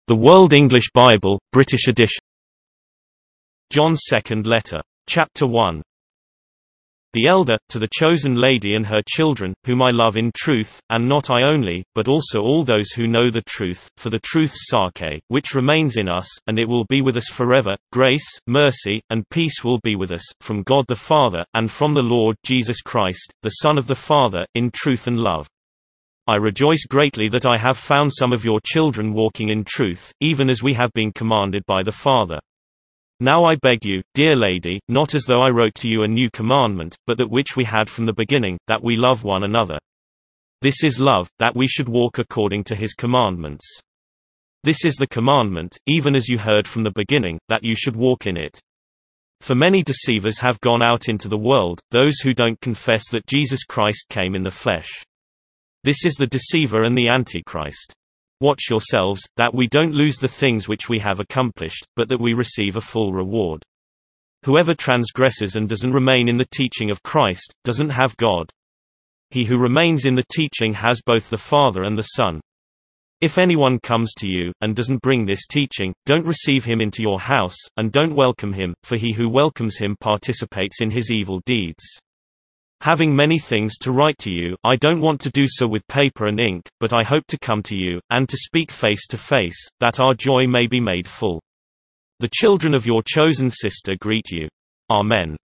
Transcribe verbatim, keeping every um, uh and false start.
The World English Bible, British edition. John's Second Letter. Chapter one. The elder, to the chosen lady and her children, whom I love in truth, and not I only, but also all those who know the truth, for the truth's sarke, which remains in us, and it will be with us forever. Grace, mercy, and peace will be with us, from God the Father, and from the Lord Jesus Christ, the Son of the Father, in truth and love. I rejoice greatly that I have found some of your children walking in truth, even as we have been commanded by the Father. Now I beg you, dear lady, not as though I wrote to you a new commandment, but that which we had from the beginning, that we love one another. This is love, that we should walk according to his commandments. This is the commandment, even as you heard from the beginning, that you should walk in it. For many deceivers have gone out into the world, those who don't confess that Jesus Christ came in the flesh. This is the deceiver and the Antichrist. Watch yourselves, that we don't lose the things which we have accomplished, but that we receive a full reward. Whoever transgresses and doesn't remain in the teaching of Christ, doesn't have God. He who remains in the teaching has both the Father and the Son. If anyone comes to you, and doesn't bring this teaching, don't receive him into your house, and don't welcome him, for he who welcomes him participates in his evil deeds. Having many things to write to you, I don't want to do so with paper and ink, but I hope to come to you, and to speak face to face, that our joy may be made full. The children of your chosen sister greet you. Amen.